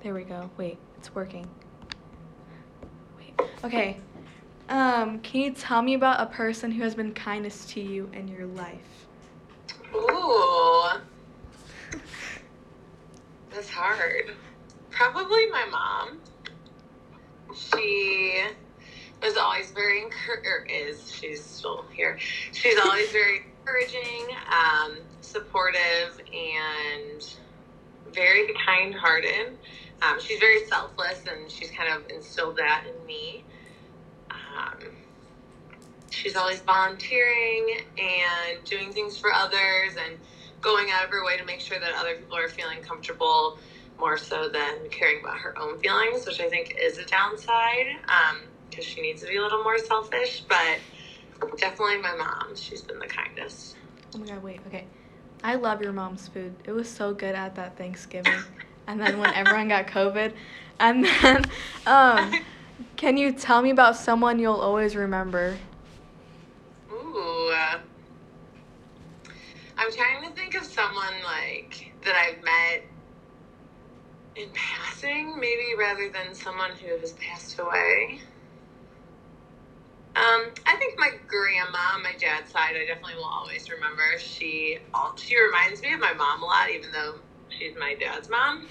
There we go. Wait, it's working. Wait. Okay. Can you tell me about a person who has been kindest to you in your life? Ooh. That's hard. Probably my mom. She was always very she's still here. She's always very encouraging, supportive, and very kind-hearted. She's very selfless, and she's kind of instilled that in me. She's always volunteering and doing things for others and going out of her way to make sure that other people are feeling comfortable, more so than caring about her own feelings, which I think is a downside, because she needs to be a little more selfish. But definitely my mom. She's been the kindest. Oh my god, wait, okay. I love your mom's food. It was so good at that Thanksgiving. And then when everyone got COVID. And then, can you tell me about someone you'll always remember? Ooh. I'm trying to think of someone, like, that I've met in passing, maybe, rather than someone who has passed away. I think my grandma, my dad's side, I definitely will always remember. She reminds me of my mom a lot, even though she's my dad's mom.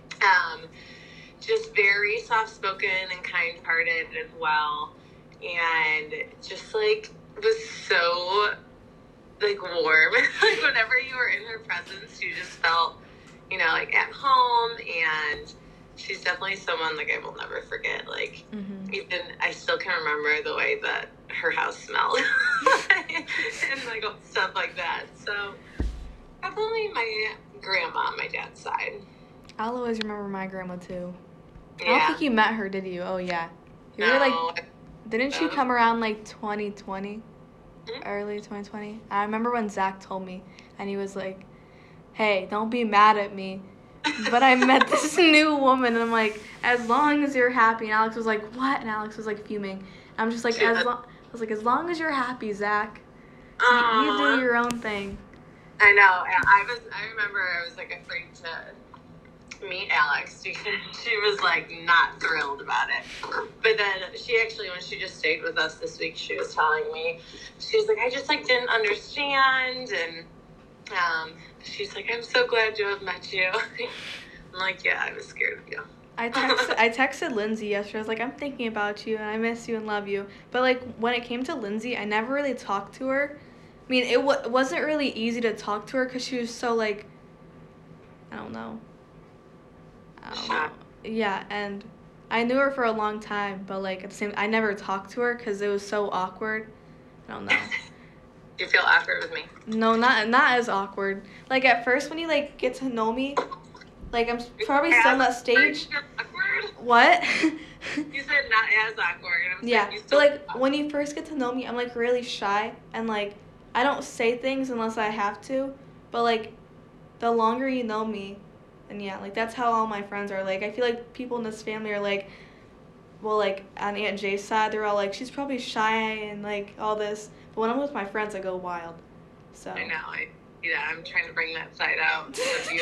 Just very soft-spoken and kind-hearted as well. And just, like, was so, like, warm. Like, whenever you were in her presence, you just felt, you know, like, at home. And she's definitely someone, like, I will never forget. Like, even I still can remember the way that her house smelled. And, like, stuff like that. So, definitely my grandma on my dad's side. I'll always remember my grandma, too. Yeah. I don't think you met her, did you? Oh, yeah. You were, like, didn't she come around, like, 2020? Early 2020? I remember when Zach told me, and he was like, hey, don't be mad at me, but I met this new woman, and I'm like, as long as you're happy. And Alex was like, what? And Alex was, like, fuming. I'm just like, as long as you're happy, Zach, you do your own thing. I know. I remember I was, like, afraid to meet Alex because she was, like, not thrilled about it. But then she actually, when she just stayed with us this week, she was telling me, she was like, I just, like, didn't understand. And she's like, I'm so glad to have met you. I'm like, yeah, I was scared of you. I texted Lindsay yesterday. I was like, I'm thinking about you, and I miss you and love you. But, like, when it came to Lindsay, I never really talked to her. I mean, it wasn't really easy to talk to her because she was so, like, I don't know. Yeah, and I knew her for a long time, but, like, at the same, I never talked to her because it was so awkward. I don't know. You feel awkward with me? No, not as awkward. Like, at first when you, like, get to know me, like, I'm probably still in that stage. Awkward? What? You said not as awkward. Yeah, but, like, when you first get to know me, I'm, like, really shy, and, like, I don't say things unless I have to, but, like, the longer you know me, and yeah, like, that's how all my friends are. Like, I feel like people in this family are, like, well, like, on Aunt Jay's side, they're all, like, she's probably shy and, like, all this. But when I'm with my friends, I go wild. So. I know. I'm trying to bring that side out.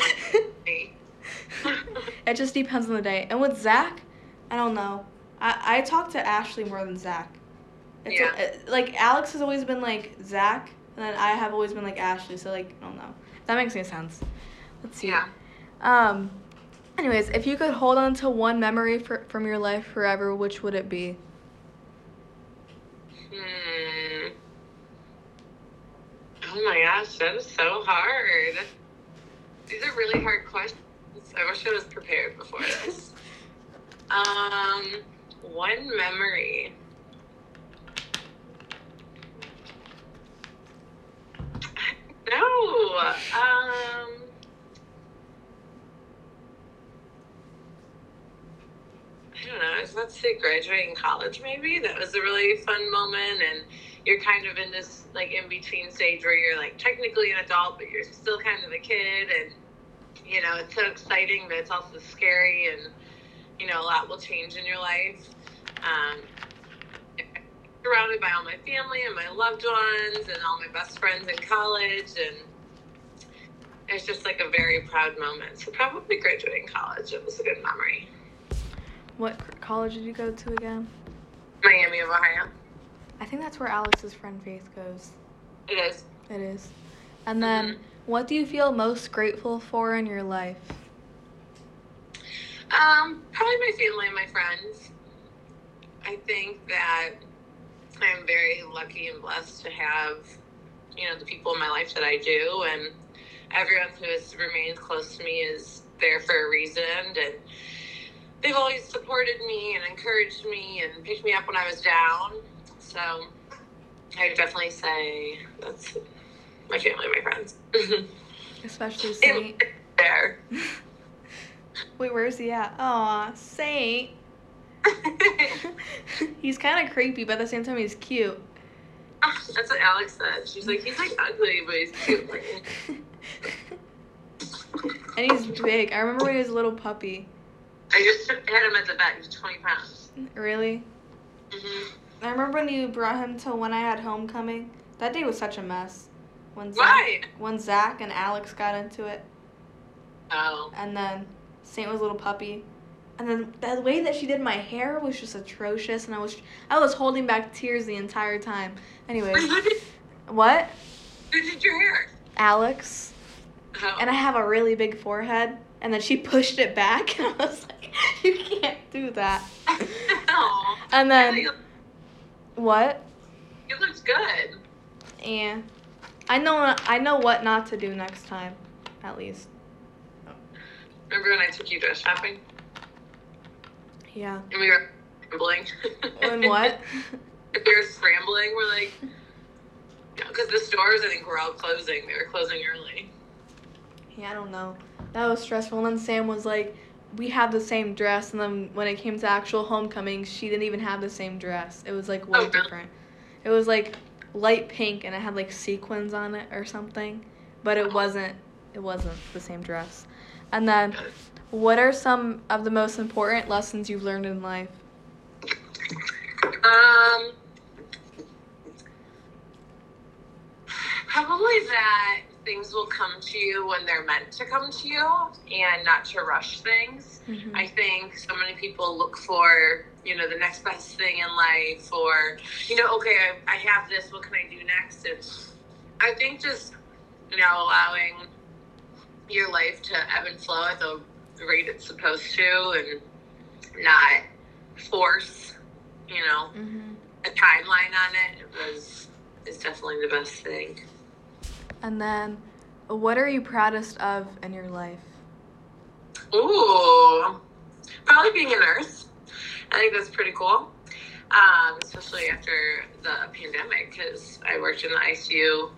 It just depends on the day. And with Zach, I don't know. I talk to Ashley more than Zach. Like, Alex has always been, like, Zach, and then I have always been, like, Ashley. So, like, I don't know. If that makes any sense. Let's see. Yeah. Anyways, if you could hold on to one memory from your life forever, which would it be? Oh my gosh, that is so hard. These are really hard questions. I wish I was prepared before this. One memory. No. I don't know, I was about to say graduating college maybe. That was a really fun moment, and you're kind of in this, like, in-between stage where you're, like, technically an adult, but you're still kind of a kid, and, you know, it's so exciting, but it's also scary, and, you know, a lot will change in your life. Surrounded by all my family and my loved ones and all my best friends in college, and it's just, like, a very proud moment. So probably graduating college, it was a good memory. What college did you go to again? Miami of Ohio. I think that's where Alex's friend Faith goes. It is. It is. And then, what do you feel most grateful for in your life? Probably my family and my friends. I think that I'm very lucky and blessed to have, the people in my life that I do, and everyone who has remained close to me is there for a reason, and they've always supported me and encouraged me and picked me up when I was down. So I would definitely say that's my family and my friends. Especially Saint. There. Wait, where's he at? Aw, Saint. He's kind of creepy, but at the same time, he's cute. That's what Alex said. She's like, he's like ugly, but he's cute. And he's big. I remember when he was a little puppy. I just had him at the vet. He was 20 pounds. Really? Mhm. I remember when you brought him to when I had homecoming. That day was such a mess. Why? When Zach and Alex got into it. Oh. And then Saint was a little puppy. And then the way that she did my hair was just atrocious, and I was holding back tears the entire time. Anyways. What? Who did your hair? Alex. Oh. And I have a really big forehead, and then she pushed it back, and I was like, you can't do that. Oh. And then, what? It looks good. Yeah. I know what not to do next time, at least. Remember when I took you dress shopping? Yeah. And we were scrambling. And what? We were scrambling. We're like, because the stores, I think, were all closing. They were closing early. Yeah, I don't know. That was stressful. And then Sam was like, we have the same dress. And then when it came to actual homecoming, she didn't even have the same dress. It was like way different. It was like light pink, and it had like sequins on it or something. But it wasn't the same dress. And then, what are some of the most important lessons you've learned in life? Probably that things will come to you when they're meant to come to you, and not to rush things. Mm-hmm. I think so many people look for, the next best thing in life, or, okay, I have this, what can I do next? And I think just, allowing your life to ebb and flow at the rate it's supposed to, and not force, a timeline on it is definitely the best thing. And then, what are you proudest of in your life? Ooh, probably being a nurse. I think that's pretty cool, especially after the pandemic, because I worked in the ICU.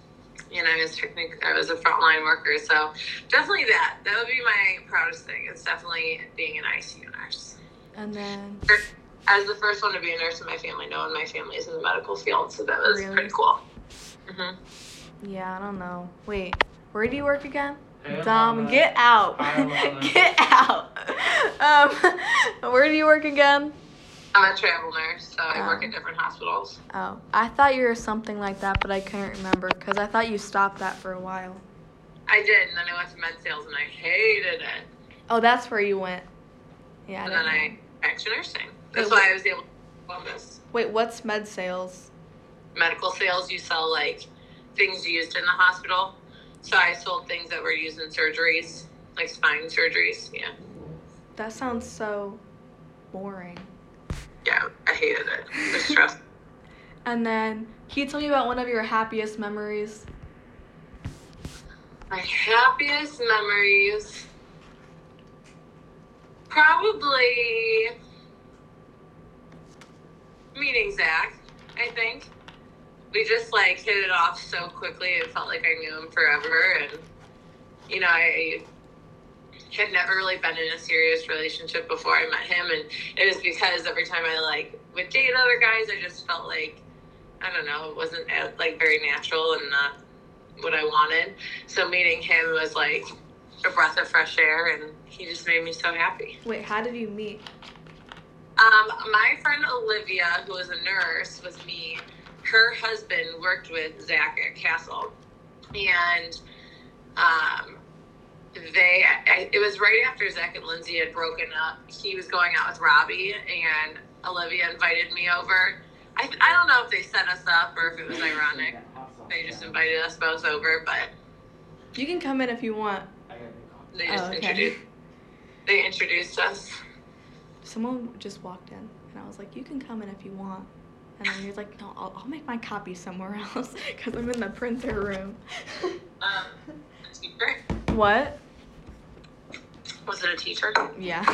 I was a frontline worker, so definitely that would be my proudest thing. It's definitely being an ICU nurse. And then, I was the first one to be a nurse in my family. No one in my family is in the medical field, so that was pretty cool. Mm-hmm. Yeah, I don't know. Wait, where do you work again? Hey, Dom, get out. Get out. Where do you work again? I'm a travel nurse, so I work at different hospitals. Oh, I thought you were something like that, but I couldn't remember because I thought you stopped that for a while. I did, and then I went to med sales, and I hated it. Oh, that's where you went. Yeah. And then I back to nursing. That's why I was able to on this. Wait, what's med sales? Medical sales, you sell like things used in the hospital. So I sold things that were used in surgeries, like spine surgeries. Yeah. That sounds so boring. Yeah, I hated it. It was stressful. And then, can you tell me about one of your happiest memories? My happiest memories, probably meeting Zach, I think. We just hit it off so quickly. It felt like I knew him forever. And, I had never really been in a serious relationship before I met him. And it was because every time I would date other guys, I just felt like, I don't know, it wasn't very natural and not what I wanted. So meeting him was like a breath of fresh air, and he just made me so happy. Wait, how did you meet? My friend Olivia, who was a nurse with me, her husband worked with Zach at Castle, and it was right after Zach and Lindsay had broken up. He was going out with Robbie, and Olivia invited me over. I don't know if they set us up or if it was ironic. They just invited us both over, but you can come in if you want. They just introduced us. Someone just walked in, and I was like, "You can come in if you want." And then he was like, "No, I'll make my copy somewhere else because I'm in the printer room." Teacher? What? Was it a teacher? Yeah.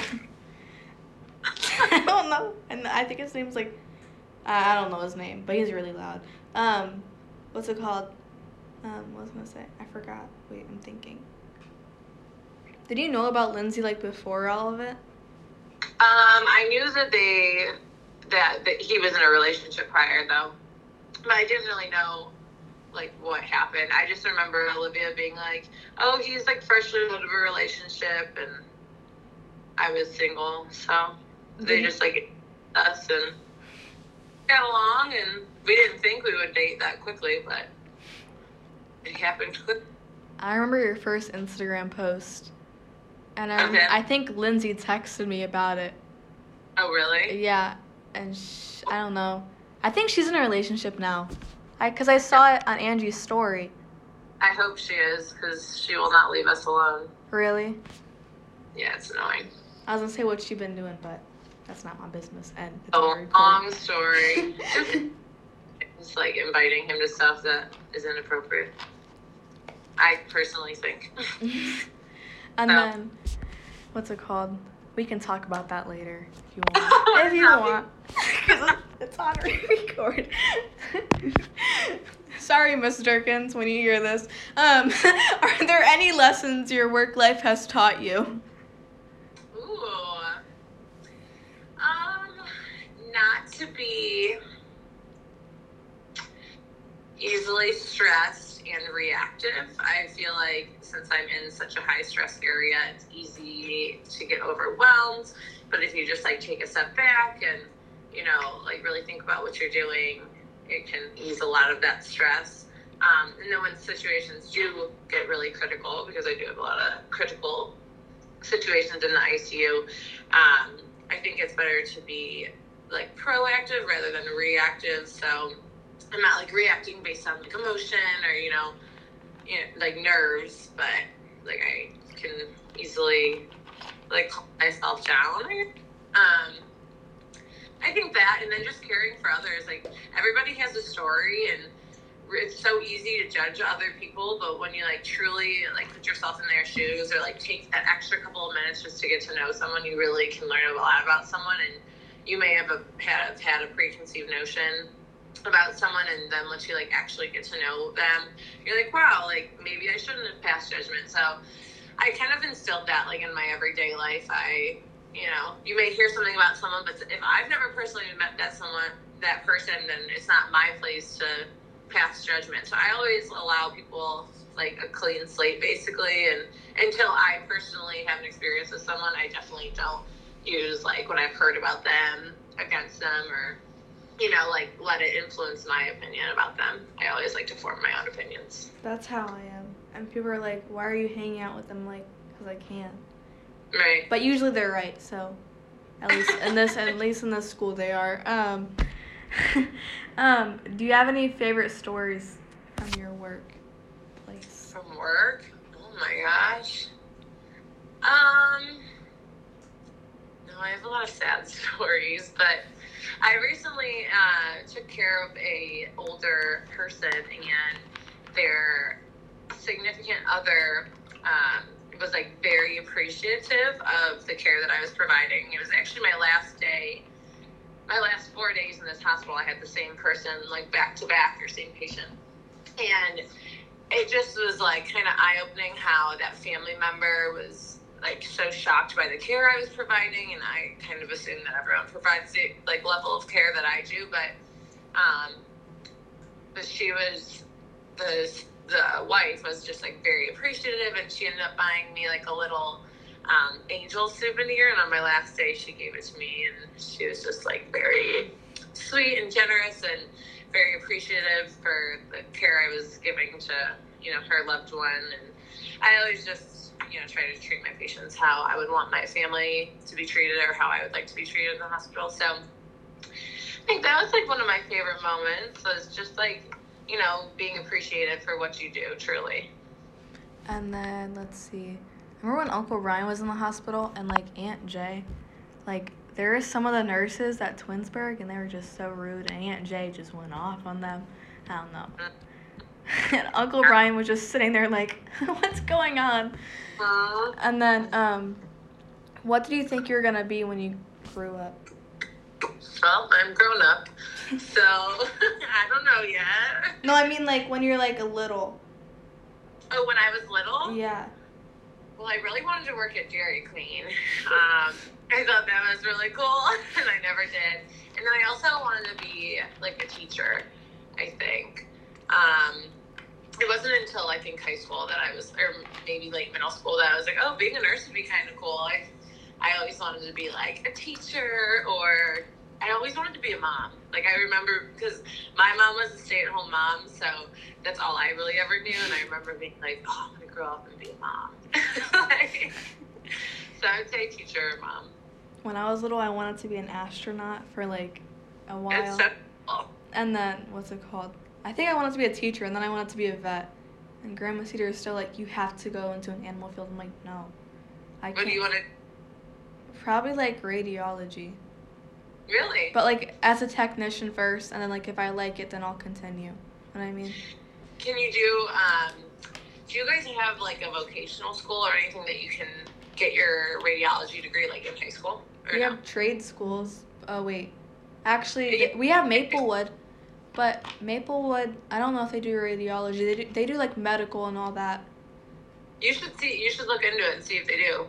I don't know. And I think his name's like, I don't know his name, but he's really loud. What's it called? What was I going to say? I forgot. Wait, I'm thinking. Did you know about Lindsay, like, before all of it? I knew that he was in a relationship prior, though. But I didn't really know, like, what happened. I just remember Olivia being like, oh, he's, like, freshly out of a relationship, and I was single, so they just, like, us and got along, and we didn't think we would date that quickly, but it happened quick. I remember your first Instagram post, and I think Lindsay texted me about it. Oh, really? Yeah, and I don't know. I think she's in a relationship now. Because I saw it on Angie's story. I hope she is, because she will not leave us alone. Really? Yeah, it's annoying. I was going to say what she's been doing, but that's not my business. And it's long story. It's like inviting him to stuff that is inappropriate. I personally think. And then, what's it called? We can talk about that later if you want. If you want. Because it's on record. Sorry, Miss Durkins, when you hear this. Are there any lessons your work life has taught you? Ooh. Not to be easily stressed and reactive. I feel like since I'm in such a high stress area, it's easy to get overwhelmed. But if you just like take a step back and, you know, like really think about what you're doing, it can ease a lot of that stress. And then when situations do get really critical, because I do have a lot of critical situations in the ICU, I think it's better to be like proactive rather than reactive. So I'm not like reacting based on like emotion or, you know, like nerves, but like I can easily like calm myself down. I think that, and then just caring for others. Like everybody has a story, and it's so easy to judge other people, but when you like truly like put yourself in their shoes or like take that extra couple of minutes just to get to know someone, you really can learn a lot about someone. And you may have had a preconceived notion about someone, and then once you like actually get to know them, you're like, wow, like maybe I shouldn't have passed judgment. So I kind of instilled that like in my everyday life. You know, you may hear something about someone, but if I've never personally met that person, then it's not my place to pass judgment. So I always allow people like a clean slate, basically. And until I personally have an experience with someone, I definitely don't use like what I've heard about them against them, or, you know, like let it influence my opinion about them. I always like to form my own opinions. That's how I am. And people are like, why are you hanging out with them? Like, because I can. Right. But usually they're right, so at least in this school they are. Do you have any favorite stories from your workplace? From work? Oh my gosh. No, I have a lot of sad stories, but I recently took care of a older person, and their significant other was like very appreciative of the care that I was providing. It was actually my last 4 days in this hospital. I had the same person like back to back, or same patient, and it just was like kind of eye-opening how that family member was like so shocked by the care I was providing, and I kind of assume that everyone provides the like level of care that I do, but she was the wife was just like very appreciative, and she ended up buying me like a little angel souvenir, and on my last day she gave it to me, and she was just like very sweet and generous and very appreciative for the care I was giving to, you know, her loved one. And I always just try to treat my patients how I would want my family to be treated or how I would like to be treated in the hospital. So I think that was like one of my favorite moments, was just like, being appreciated for what you do, truly. And then, let's see. Remember when Uncle Ryan was in the hospital and, like, Aunt Jay? Like, there were some of the nurses at Twinsburg, and they were just so rude, and Aunt Jay just went off on them. I don't know. And Uncle Brian was just sitting there like, what's going on? And then, what did you think you were going to be when you grew up? Well, I'm grown up, so I don't know yet. No, I mean, like, when you're, like, a little. Oh, when I was little? Yeah. Well, I really wanted to work at Dairy Queen. I thought that was really cool, and I never did. And then I also wanted to be, like, a teacher, I think. It wasn't until, I think, high school that I was, or maybe, like, middle school, that I was like, oh, being a nurse would be kind of cool. I always wanted to be, like, a teacher, or I always wanted to be a mom. Like, I remember, because my mom was a stay-at-home mom, so that's all I really ever knew, and I remember being like, oh, I'm going to grow up and be a mom. So I would say teacher or mom. When I was little, I wanted to be an astronaut for, like, a while. It's so cool. And then, what's it called? I think I wanted to be a teacher, and then I wanted to be a vet. And Grandma Cedar is still like, you have to go into an animal field. I'm like, no. I can't. What do you want to... Probably, like, radiology. Really? But, like, as a technician first, and then, like, if I like it, then I'll continue. You know what I mean? Can you do you guys have, like, a vocational school or anything that you can get your radiology degree, like, in high school? We have trade schools. Oh, wait. Actually, we have Maplewood. But Maplewood, I don't know if they do radiology. They do like medical and all that. You should look into it and see if they do.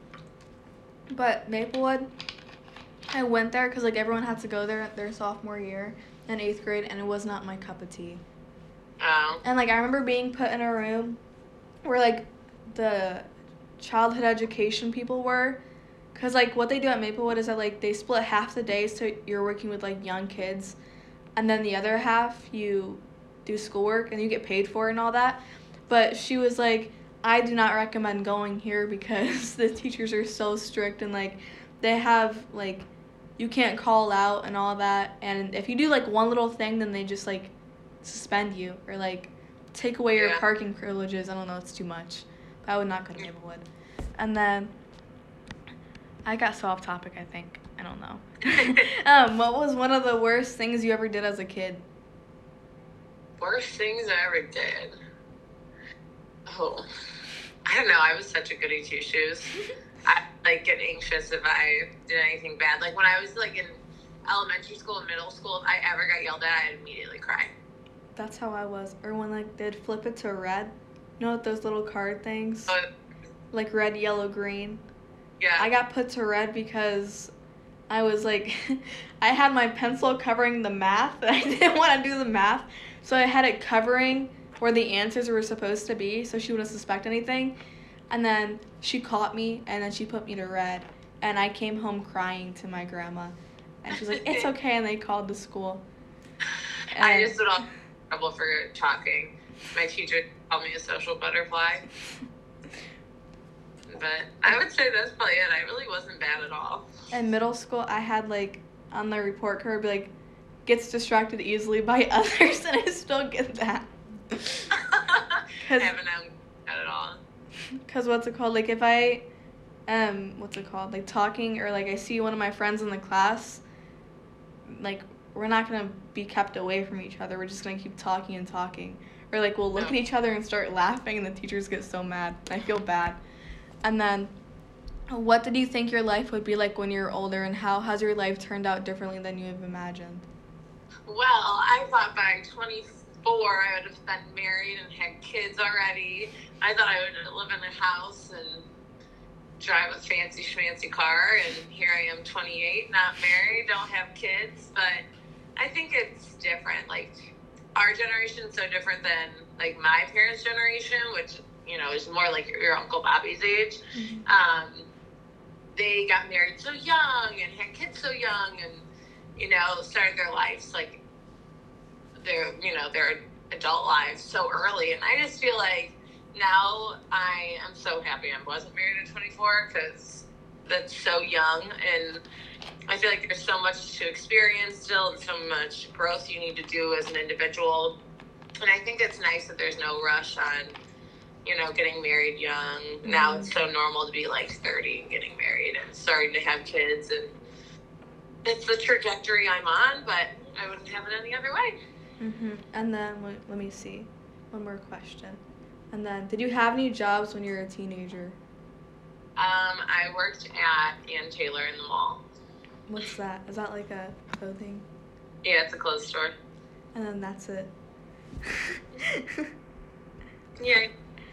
But Maplewood, I went there because like everyone had to go there their sophomore year in 8th grade, and it was not my cup of tea. Oh. And like I remember being put in a room where like the childhood education people were, because like what they do at Maplewood is that like they split half the day, so you're working with like young kids. And then the other half, you do schoolwork and you get paid for it and all that. But she was like, I do not recommend going here because the teachers are so strict and, like, they have, like, you can't call out and all that. And if you do, like, one little thing, then they just, like, suspend you or, like, take away your parking privileges. I don't know, it's too much. But I would not go to Maplewood. And then I got so off topic, I think. I don't know. What was one of the worst things you ever did as a kid? Worst things I ever did? Oh, I don't know. I was such a goody two-shoes. I, like, get anxious if I did anything bad. Like, when I was, like, in elementary school and middle school, if I ever got yelled at, I'd immediately cry. That's how I was. Or when, like, they'd flip it to red. You know, those little card things? Like, red, yellow, green. Yeah. I got put to red because I was like, I had my pencil covering the math, and I didn't want to do the math, so I had it covering where the answers were supposed to be, so she wouldn't suspect anything. And then she caught me, and then she put me to red, and I came home crying to my grandma, and she was like, it's okay, and they called the school. And I just got all trouble for talking. My teacher called me a social butterfly. But I would say that's probably it. I really wasn't bad at all. In middle school, I had, like, on the report card, like, gets distracted easily by others, and I still get that. I haven't known that at all. Because what's it called? Like, if I, like, talking, or, like, I see one of my friends in the class, like, we're not going to be kept away from each other. We're just going to keep talking and talking. Or, like, we'll look at each other and start laughing, and the teachers get so mad. I feel bad. And then, what did you think your life would be like when you're older, and how has your life turned out differently than you have imagined? Well, I thought by 24 I would have been married and had kids already. I thought I would live in a house and drive a fancy schmancy car, and here I am 28, not married, don't have kids. But I think it's different. Like, our generation is so different than, like, my parents' generation, which, you know, is more like your Uncle Bobby's age. Mm-hmm. They got married so young and had kids so young, and, you know, started their lives, like, their adult lives so early. And I just feel like now I am so happy I wasn't married at 24 because that's so young, and I feel like there's so much to experience still and so much growth you need to do as an individual. And I think it's nice that there's no rush on, getting married young. Mm-hmm. Now it's so normal to be like 30 and getting married and starting to have kids, and it's the trajectory I'm on, but I wouldn't have it any other way. Mm-hmm. And then, let me see. One more question. And then, did you have any jobs when you were a teenager? I worked at Ann Taylor in the mall. What's that? Is that like a clothing? Yeah, it's a clothes store. And then that's it. Yeah.